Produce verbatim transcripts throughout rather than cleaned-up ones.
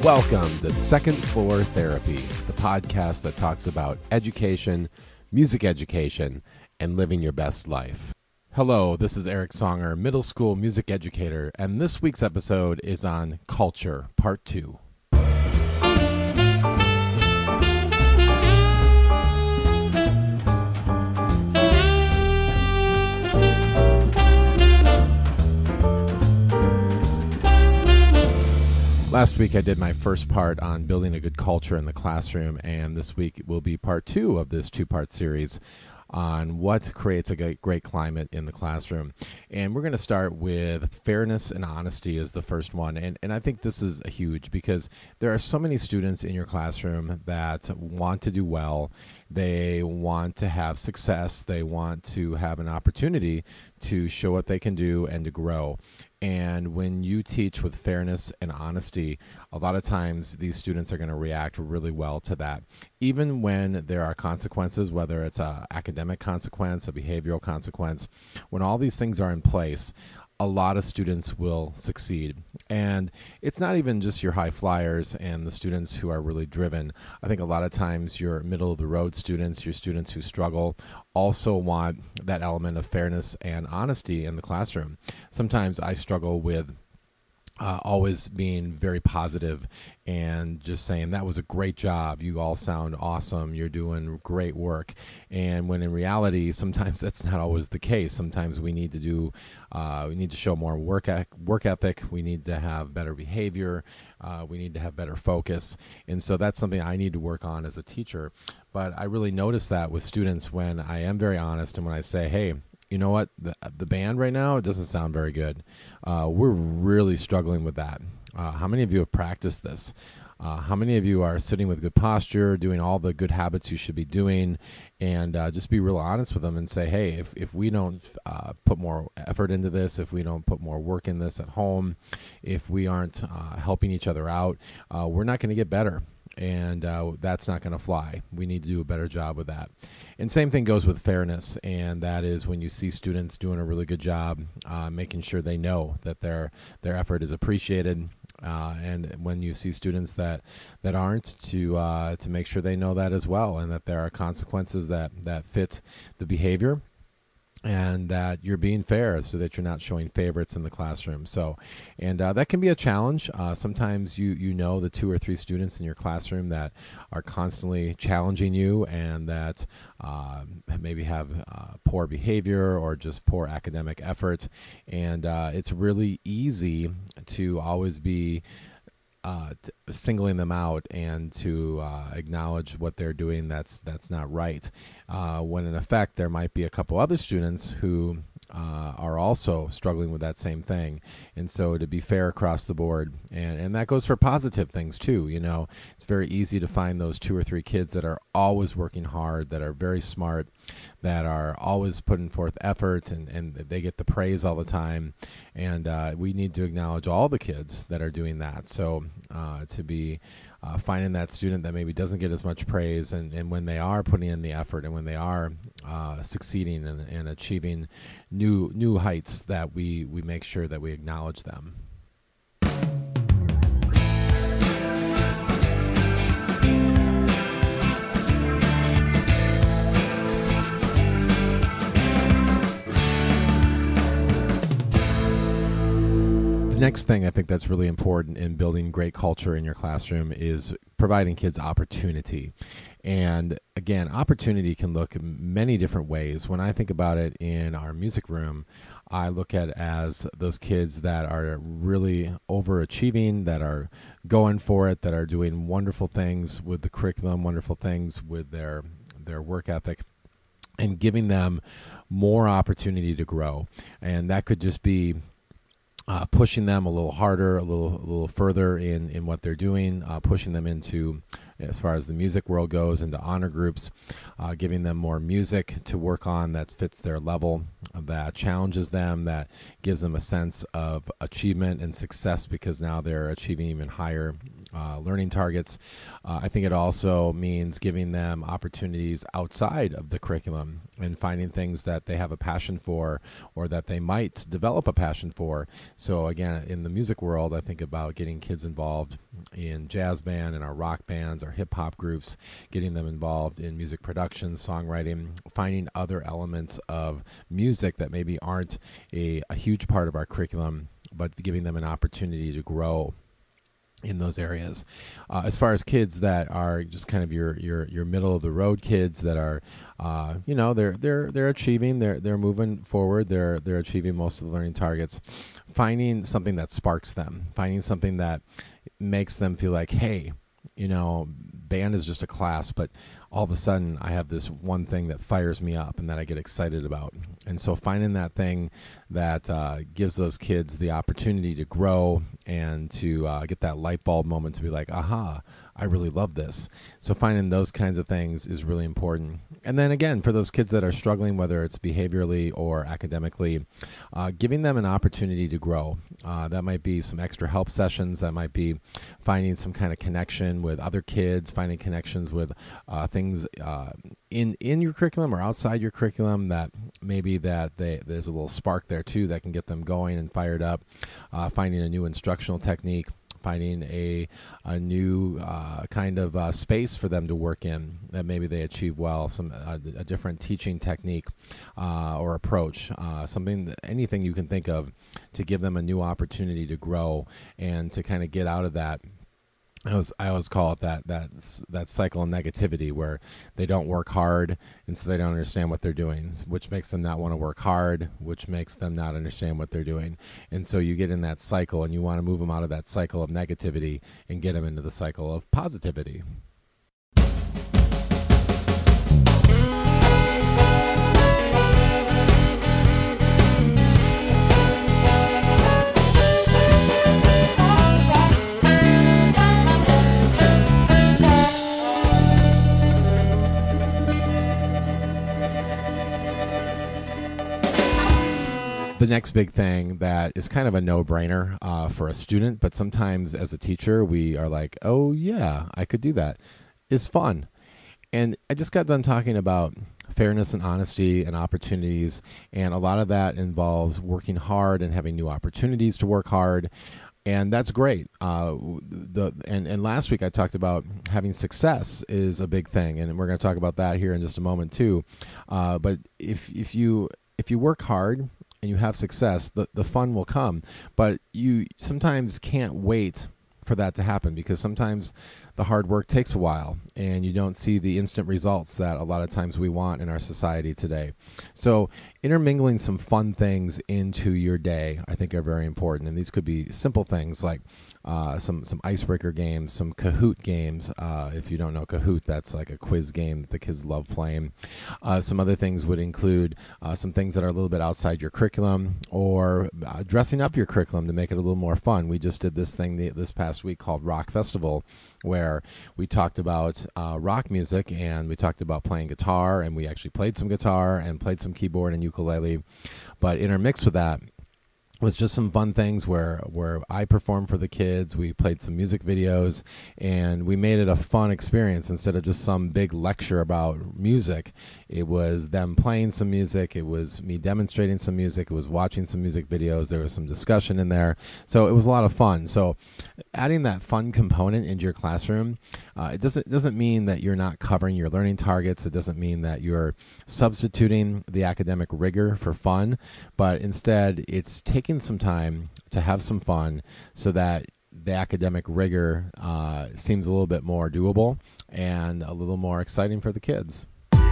Welcome to Second Floor Therapy, the podcast that talks about education, music education, and living your best life. Hello, this is Eric Songer, middle school music educator, and this week's episode is on culture, part two. Last week I did my first part on building a good culture in the classroom, and this week will be part two of this two-part series on what creates a great climate in the classroom. And we're going to start with fairness and honesty as the first one. And, and I think this is huge because there are so many students in your classroom that want to do well. They want to have success. They want to have an opportunity to show what they can do and to grow. And when you teach with fairness and honesty, a lot of times these students are going to react really well to that. Even when there are consequences, whether it's an academic consequence, a behavioral consequence, when all these things are in place, a lot of students will succeed. And it's not even just your high flyers and the students who are really driven. I think a lot of times your middle of the road students, your students who struggle, also want that element of fairness and honesty in the classroom. Sometimes I struggle with Uh, always being very positive and just saying, that was a great job. You all sound awesome. You're doing great work. And when in reality, sometimes that's not always the case. Sometimes we need to do, uh, we need to show more work, e- work ethic. We need to have better behavior. Uh, we need to have better focus. And so that's something I need to work on as a teacher. But I really notice that with students when I am very honest and when I say, hey, you know what, the, the band right now, it doesn't sound very good. Uh, we're really struggling with that. Uh, how many of you have practiced this? Uh, how many of you are sitting with good posture, doing all the good habits you should be doing, and uh, just be real honest with them and say, hey, if, if we don't uh, put more effort into this, if we don't put more work in this at home, if we aren't uh, helping each other out, uh, we're not going to get better. And uh, that's not going to fly. We need to do a better job with that. And same thing goes with fairness, and that is when you see students doing a really good job, uh, making sure they know that their their effort is appreciated, uh, and when you see students that that aren't, to uh, to make sure they know that as well, and that there are consequences that that fit the behavior, and that you're being fair so that you're not showing favorites in the classroom. So, and uh, that can be a challenge. Uh, sometimes you you know the two or three students in your classroom that are constantly challenging you and that uh, maybe have uh, poor behavior or just poor academic effort. And uh, it's really easy to always be Uh, t- singling them out and to uh, acknowledge what they're doing that's that's not right. Uh, when in effect there might be a couple other students who uh, are also struggling with that same thing. And so to be fair across the board, and, and that goes for positive things too. You know, it's very easy to find those two or three kids that are always working hard, that are very smart, that are always putting forth effort, and, and they get the praise all the time. And uh, we need to acknowledge all the kids that are doing that. So uh, to be uh, finding that student that maybe doesn't get as much praise, and, and when they are putting in the effort and when they are uh, succeeding and, and achieving new new heights, that we, we make sure that we acknowledge them. Next thing I think that's really important in building great culture in your classroom is providing kids opportunity. And again, opportunity can look many different ways. When I think about it in our music room, I look at it as those kids that are really overachieving, that are going for it, that are doing wonderful things with the curriculum, wonderful things with their their work ethic, and giving them more opportunity to grow. And that could just be Uh, pushing them a little harder, a little a little further in, in what they're doing, uh, pushing them into, as far as the music world goes, into honor groups, uh, giving them more music to work on that fits their level, that challenges them, that gives them a sense of achievement and success because now they're achieving even higher uh, learning targets. Uh, I think it also means giving them opportunities outside of the curriculum and finding things that they have a passion for or that they might develop a passion for. So again, in the music world, I think about getting kids involved in jazz band and our rock bands, our hip hop groups, getting them involved in music production, songwriting, finding other elements of music that maybe aren't a, a huge part of our curriculum, but giving them an opportunity to grow in those areas. Uh, as far as kids that are just kind of your your your middle of the road kids that are, uh, you know, they're they're they're achieving, they're they're moving forward, they're they're achieving most of the learning targets. Finding something that sparks them, finding something that makes them feel like, hey, you know, band is just a class, but all of a sudden I have this one thing that fires me up and that I get excited about. And so finding that thing that uh, gives those kids the opportunity to grow and to uh, get that light bulb moment to be like, aha, I really love this. So finding those kinds of things is really important. And then again, for those kids that are struggling, whether it's behaviorally or academically, uh, giving them an opportunity to grow. Uh, that might be some extra help sessions. That might be finding some kind of connection with other kids, finding connections with uh, things uh, in in your curriculum or outside your curriculum that maybe that they, there's a little spark there too that can get them going and fired up. Uh, finding a new instructional technique. Finding a a new uh, kind of uh, space for them to work in that maybe they achieve well, some uh, a different teaching technique uh, or approach, uh, something, that, anything you can think of to give them a new opportunity to grow and to kind of get out of that. I always, I always call it that that that cycle of negativity where they don't work hard and so they don't understand what they're doing, which makes them not want to work hard, which makes them not understand what they're doing. And so you get in that cycle and you want to move them out of that cycle of negativity and get them into the cycle of positivity. The next big thing that is kind of a no-brainer uh, for a student, but sometimes as a teacher, we are like, oh, yeah, I could do that, is fun. And I just got done talking about fairness and honesty and opportunities, and a lot of that involves working hard and having new opportunities to work hard. And that's great. Uh, the and, and last week I talked about having success is a big thing, and we're going to talk about that here in just a moment too. Uh, but if if you if you work hard and you have success, the, the fun will come. But you sometimes can't wait for that to happen because sometimes the hard work takes a while and you don't see the instant results that a lot of times we want in our society today. So intermingling some fun things into your day, I think, are very important. And these could be simple things like uh, some, some icebreaker games, some Kahoot games. Uh, if you don't know Kahoot, that's like a quiz game that the kids love playing. Uh, some other things would include uh, some things that are a little bit outside your curriculum or uh, dressing up your curriculum to make it a little more fun. We just did this thing the, this past week called Rock Festival, where we talked about uh, rock music and we talked about playing guitar, and we actually played some guitar and played some keyboard and ukulele. But intermixed with that was just some fun things where where I performed for the kids. We played some music videos, and we made it a fun experience instead of just some big lecture about music. It was them playing some music. It was me demonstrating some music. It was watching some music videos. There was some discussion in there. So it was a lot of fun. So adding that fun component into your classroom, uh, it doesn't doesn't mean that you're not covering your learning targets. It doesn't mean that you're substituting the academic rigor for fun, but instead it's taking some time to have some fun so that the academic rigor uh, seems a little bit more doable and a little more exciting for the kids.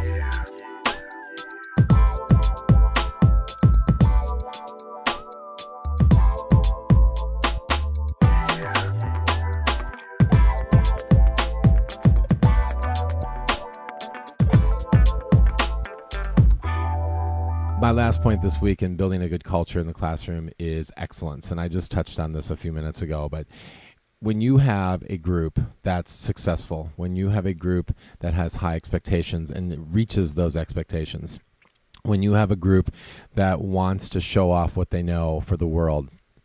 My last point this week in building a good culture in the classroom is excellence. And I just touched on this a few minutes ago, but when you have a group that's successful, when you have a group that has high expectations and reaches those expectations, when you have a group that wants to show off what they know for the world,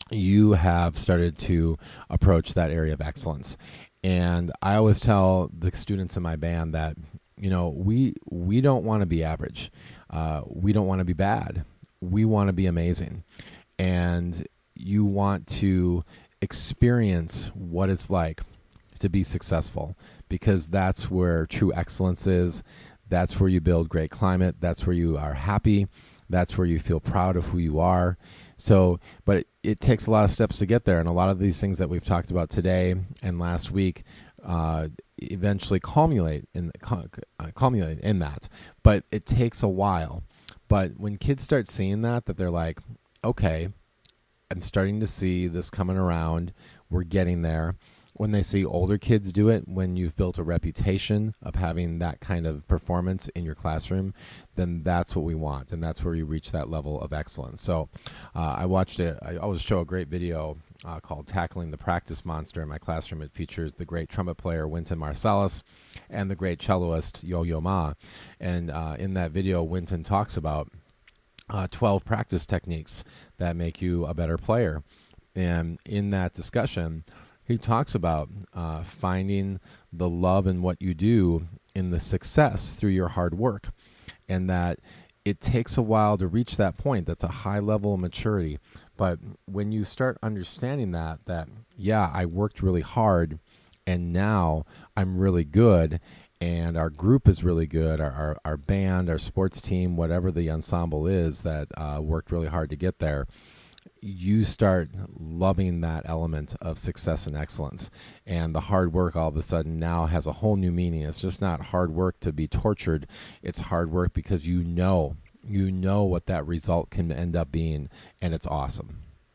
you have started to approach that area of excellence. And I always tell the students in my band that, you know, we we don't want to be average. Uh, we don't want to be bad. We want to be amazing. And you want to experience what it's like to be successful, because that's where true excellence is. That's where you build great climate. That's where you are happy. That's where you feel proud of who you are. So, but it, it takes a lot of steps to get there. And a lot of these things that we've talked about today and last week uh, eventually culminate in, uh, culminate in that. But it takes a while. But when kids start seeing that, that they're like, okay, I'm starting to see this coming around. We're getting there. When they see older kids do it, when you've built a reputation of having that kind of performance in your classroom, then that's what we want, and that's where you reach that level of excellence. So uh, I watched it. I always show a great video uh, called Tackling the Practice Monster in my classroom. It features the great trumpet player Wynton Marsalis and the great celloist Yo-Yo Ma. And uh, in that video, Wynton talks about uh, twelve practice techniques that make you a better player. And in that discussion, he talks about uh, finding the love in what you do in the success through your hard work, and that it takes a while to reach that point. That's a high level of maturity. But when you start understanding that, that, yeah, I worked really hard, and now I'm really good, and our group is really good, our, our, our band, our sports team, whatever the ensemble is that uh, worked really hard to get there, you start loving that element of success and excellence. And the hard work all of a sudden now has a whole new meaning. It's just not hard work to be tortured. It's hard work because you know, you know what that result can end up being, and it's awesome.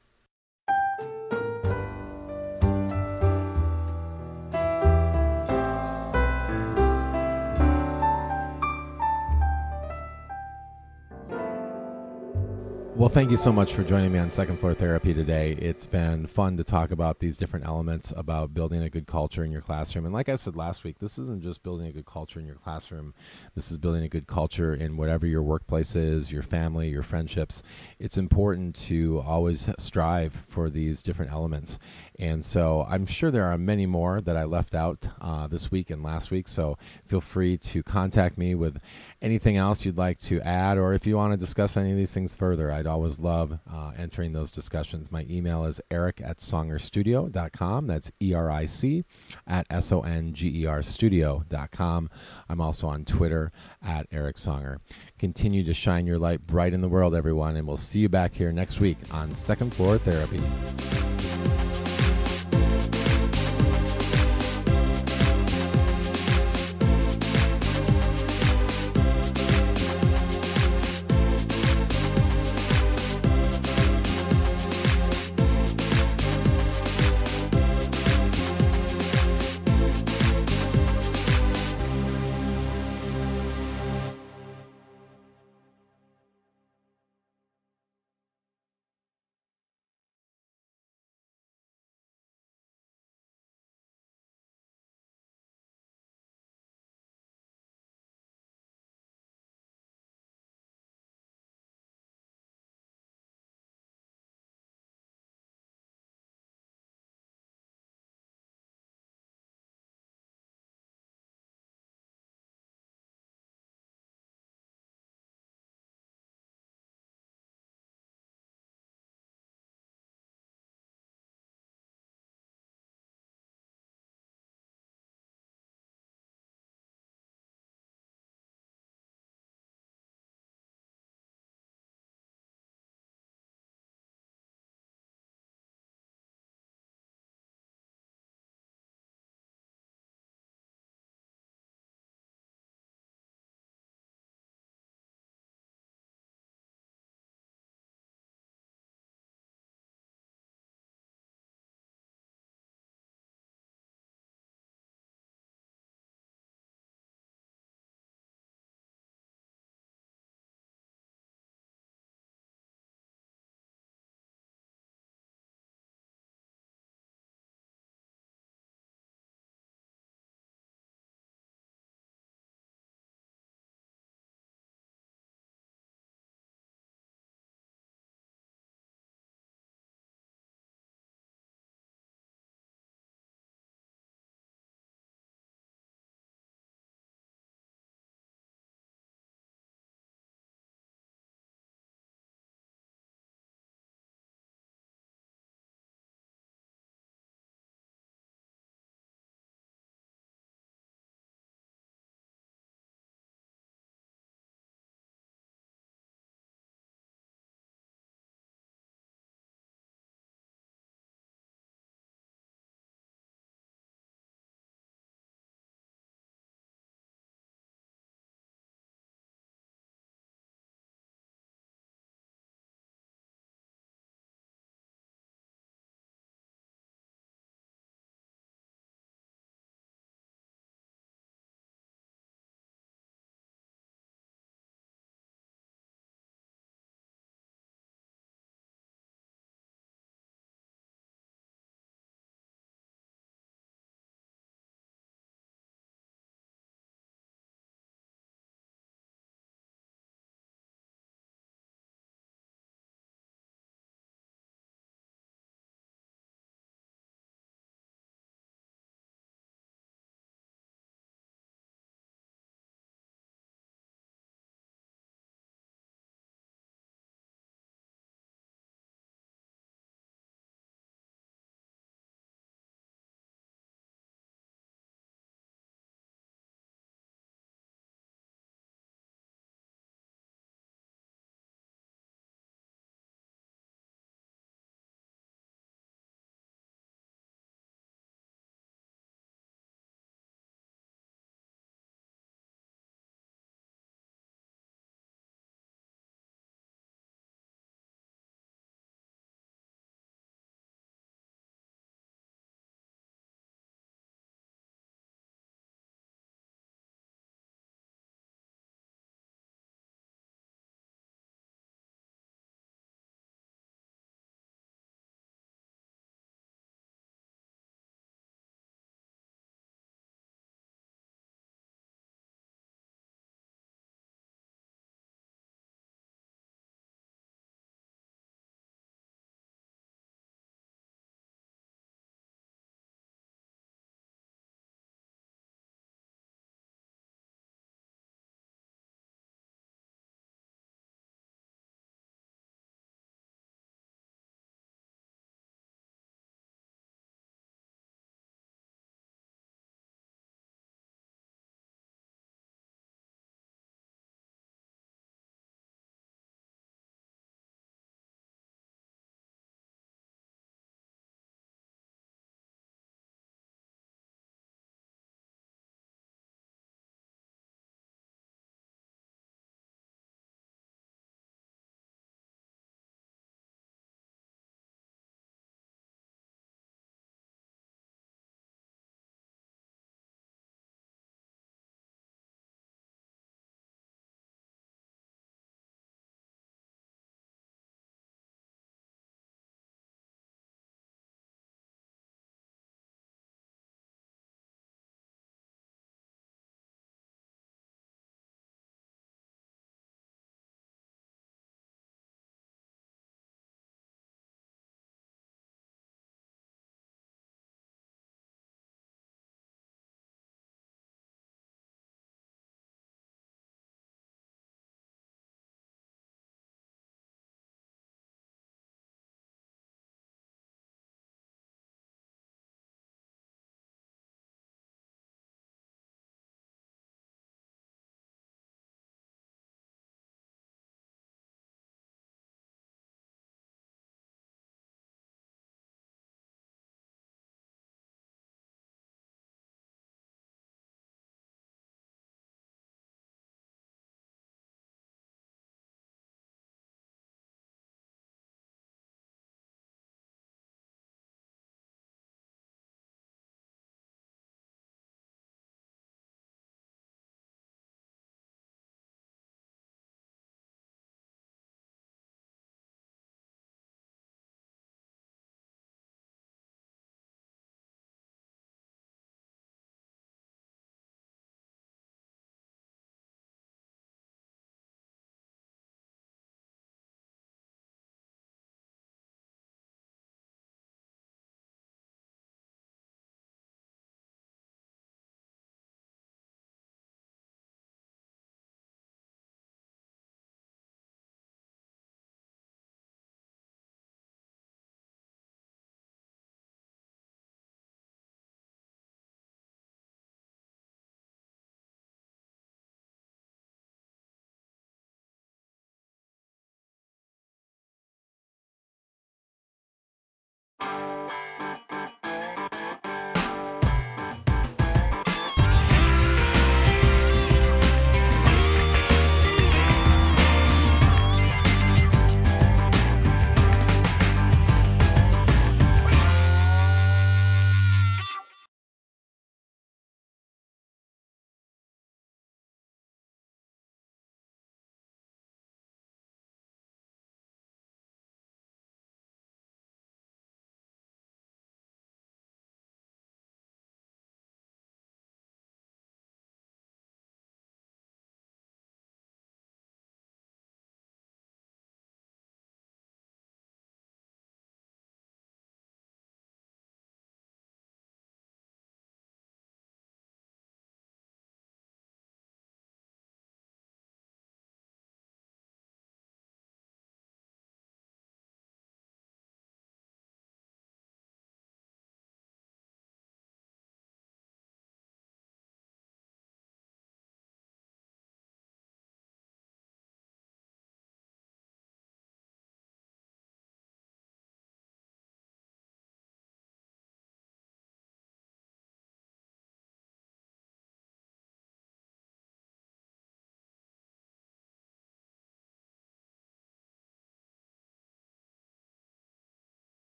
Well, thank you so much for joining me on Second Floor Therapy today. It's been fun to talk about these different elements about building a good culture in your classroom. And like I said last week, this isn't just building a good culture in your classroom. This is building a good culture in whatever your workplace is, your family, your friendships. It's important to always strive for these different elements. And so I'm sure there are many more that I left out uh, this week and last week. So feel free to contact me with anything else you'd like to add, or if you want to discuss any of these things further. I'd always love uh, entering those discussions. My email is eric at songerstudio dot com. That's E R I C at S O N G E R studio dot com. I'm also on Twitter at Eric Songer. Continue to shine your light bright in the world, everyone, and we'll see you back here next week on Second Floor Therapy.